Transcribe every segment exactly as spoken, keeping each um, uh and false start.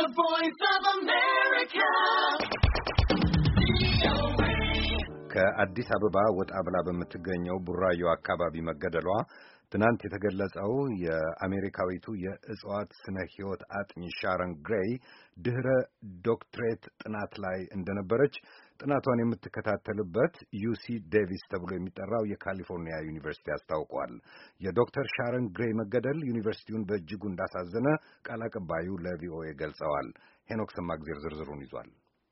The Voice of America. ከአዲስ አበባ ወጣ ብላ በምትገኘው ቡራዮ አካባቢ መገደሏ ትናንት የተገለጸው የአሜሪካዊቱ የእጽዋት ስነ ሕይወት አጥኚ ሻረን ግሬይ ድህረ ዶክትሬት ጥናት ላይ እንደነበረች ጥናቷን የምትከታተልበት ዩሲ ዴቪስ ተብሎ የሚጠራው የካሊፎርኒያ ዩኒቨርሲቲ አስታውቋል። የዶክተር ሻረን ግሬይ መገደል ዩኒቨርሲቲውን በእጅጉ እንዳሳዘነ ቃል አቀባዩ ለቪኦኤ ገልጸዋል። ሄኖክ ሰማግዜር ዝርዝሩን ይዟል።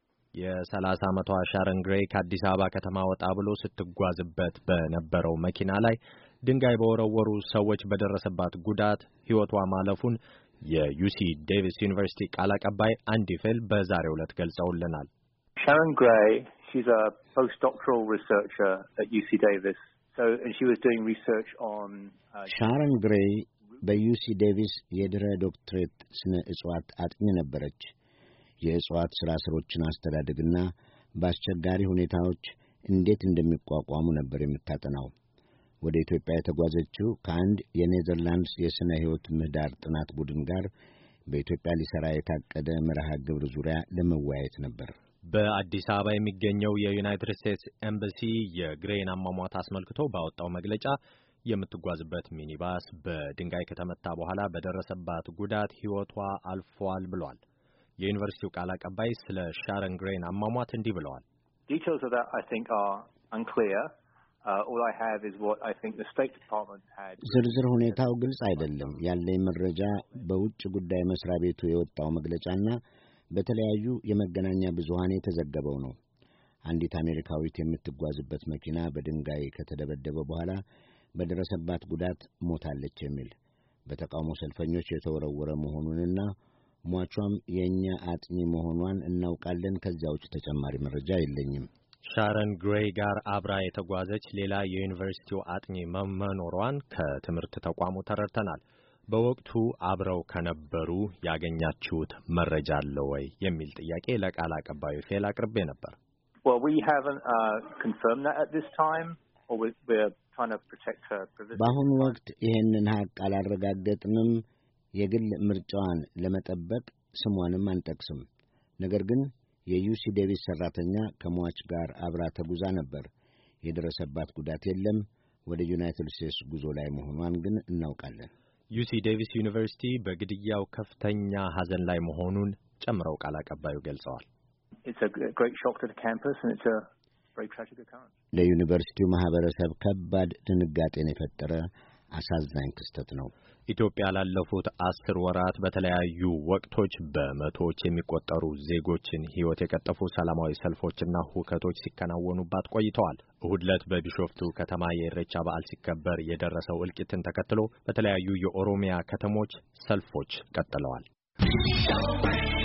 የሰላሳ ዓመቷ ሻረን ግሬይ ከአዲስ አበባ ከተማ ወጣ ብሎ ስትጓዝበት በነበረው መኪና ላይ ድንጋይ በወረወሩ ሰዎች በደረሰባት ጉዳት ሕይወቷ ማለፉን የዩሲ ዴቪስ ዩኒቨርሲቲ ቃል አቀባይ አንዲ ፌል በዛሬው ዕለት ገልጸውልናል። Sharon Gray, she's a postdoctoral researcher at U C Davis. So and she was doing research on uh, Sharon Gray በዩሲ ዴቪስ የድህረ ዶክትሬት ስነ እጽዋት አጥኚ ነበረች። የእጽዋት ስራ ስሮችን አስተዳደግና በአስቸጋሪ ሁኔታዎች እንዴት እንደሚቋቋሙ ነበር የምታጠናው። ወደ ኢትዮጵያ የተጓዘችው ከአንድ የኔዘርላንድስ የስነ ሕይወት ምህዳር ጥናት ቡድን ጋር በኢትዮጵያ ሊሰራ የታቀደ መርሃ ግብር ዙሪያ ለመወያየት ነበር። በአዲስ አበባ የሚገኘው የዩናይትድ ስቴትስ ኤምባሲ የግሬይን አሟሟት አስመልክቶ ባወጣው መግለጫ የምትጓዝበት ሚኒባስ በድንጋይ ከተመታ በኋላ በደረሰባት ጉዳት ሕይወቷ አልፏል ብሏል። የዩኒቨርሲቲው ቃል አቀባይ ስለ ሻረን ግሬይን አሟሟት እንዲህ ብለዋል። Details of that I think are unclear. Uh, all I have is what I think the State Department had. ዝርዝር ሁኔታው ግልጽ አይደለም። ያለኝ መረጃ በውጭ ጉዳይ መስሪያ ቤቱ የወጣው መግለጫና በተለያዩ የመገናኛ ብዙሃን የተዘገበው ነው። አንዲት አሜሪካዊት የምትጓዝበት መኪና በድንጋይ ከተደበደበ በኋላ በደረሰባት ጉዳት ሞታለች የሚል በተቃውሞ ሰልፈኞች የተወረወረ መሆኑንና ሟቿም የኛ አጥኚ መሆኗን እናውቃለን። ከዚያ ውጭ ተጨማሪ መረጃ የለኝም። ሻረን ግሬይ ጋር አብራ የተጓዘች ሌላ የዩኒቨርሲቲው አጥኚ መኖሯን ከትምህርት ተቋሙ ተረድተናል። በወቅቱ አብረው ከነበሩ ያገኛችሁት መረጃ አለ ወይ የሚል ጥያቄ ለቃል አቀባዩ ፌል አቅርቤ ነበር። Well, we haven't uh, confirmed that at this time, or we're trying to protect her privacy. በአሁኑ ወቅት ይሄንን ሀቅ አላረጋገጥንም። የግል ምርጫዋን ለመጠበቅ ስሟንም አንጠቅስም። ነገር ግን የዩሲ ዴቪስ ሰራተኛ ከሟች ጋር አብራ ተጉዛ ነበር። የደረሰባት ጉዳት የለም። ወደ ዩናይትድ ስቴትስ ጉዞ ላይ መሆኗን ግን እናውቃለን። ዩሲ ዴቪስ ዩኒቨርሲቲ በግድያው ከፍተኛ ሐዘን ላይ መሆኑን ጨምረው ቃል አቀባዩ ገልጸዋል። It's a great shock to the campus and it's a very tragic occurrence. ለዩኒቨርሲቲው ማህበረሰብ ከባድ ድንጋጤን የፈጠረ አሳዛኝ ክስተት ነው። ኢትዮጵያ ላለፉት አስር ወራት በተለያዩ ወቅቶች በመቶዎች የሚቆጠሩ ዜጎችን ሕይወት የቀጠፉ ሰላማዊ ሰልፎችና ሁከቶች ሲከናወኑባት ቆይተዋል። እሁድ ዕለት በቢሾፍቱ ከተማ የኢሬቻ በዓል ሲከበር የደረሰው እልቂትን ተከትሎ በተለያዩ የኦሮሚያ ከተሞች ሰልፎች ቀጥለዋል።